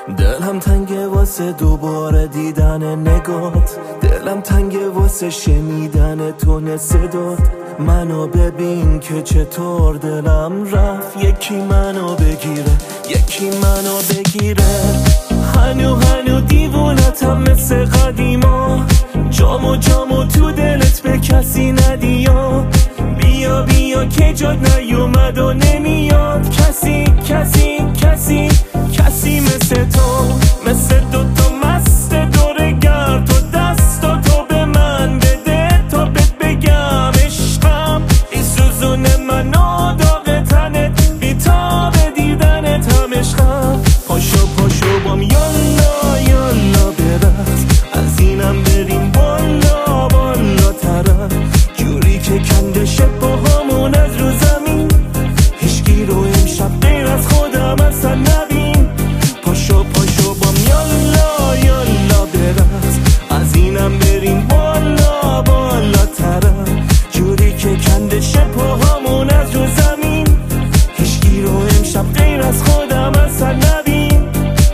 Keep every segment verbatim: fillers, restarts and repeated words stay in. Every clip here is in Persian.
دلم تنگه واسه دوباره دیدن نگات، دلم تنگه واسه شنیدن تون صدات. منو ببین که چطور دلم رفت، یکی منو بگیره یکی منو بگیره. هنو هنو دیوونتم مثل قدیما، جامو جامو تو دلت به کسی ندیا. بیا بیا که جاد نیومد و نمیاد کسی کسی کسی کسی مثل تو، مثل دوتا مست دور گرد و دستا تو به من بده تا بهت بگم عشقم. این سوزونه منو داغ تنت بیتا به دیدنت هم عشقم. پاشو پاشو بام یالا یالا برد، از اینم بریم بالا بالا ترم، جوری که کندشه پاهامون از رو زمین. هیچکی رو امشب غیر از خودم اصلا نبین. پاشو پاشو بام یالا یالا برد، از اینم بریم بالا بالا ترم، جوری که کندشه پاهامون از رو زمین. هیچکی رو امشب غیر از خودم اصلا نبین.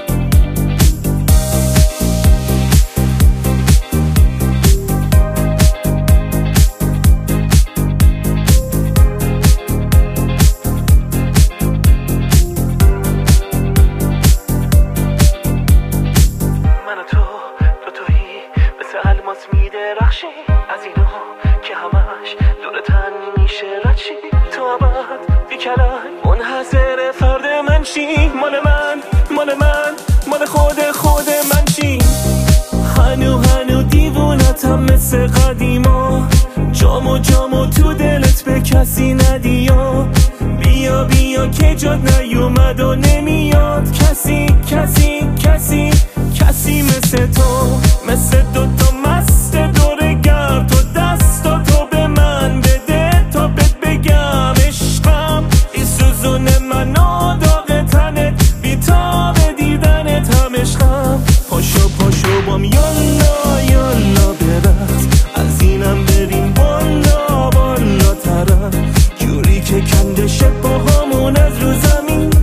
الماس میدرخشی از اینا که همش دور تن میشه ردشی. تو ابد بی کلنگ منحصر فرد من چی، مال من مال من مال خود خود من چی. هنو هنو دیوونتم مثل قدیما، جامو جامو تو دلت به کسی ندیا. بیا بیا که جاد نیومد و نمیاد کسی کسی کسی کسی مثل تو، مثل دوتا مست دور گرد و دستا تو به من بده تا بهت بگم عشقم. این سوزونه منو داغ تنت بیتا به دیدنت هم عشقم. پاشو پاشو بام یالا یالا برد، از اینم بریم بالا بالا ترم، جوری که کندشه پاهامون از رو زمین.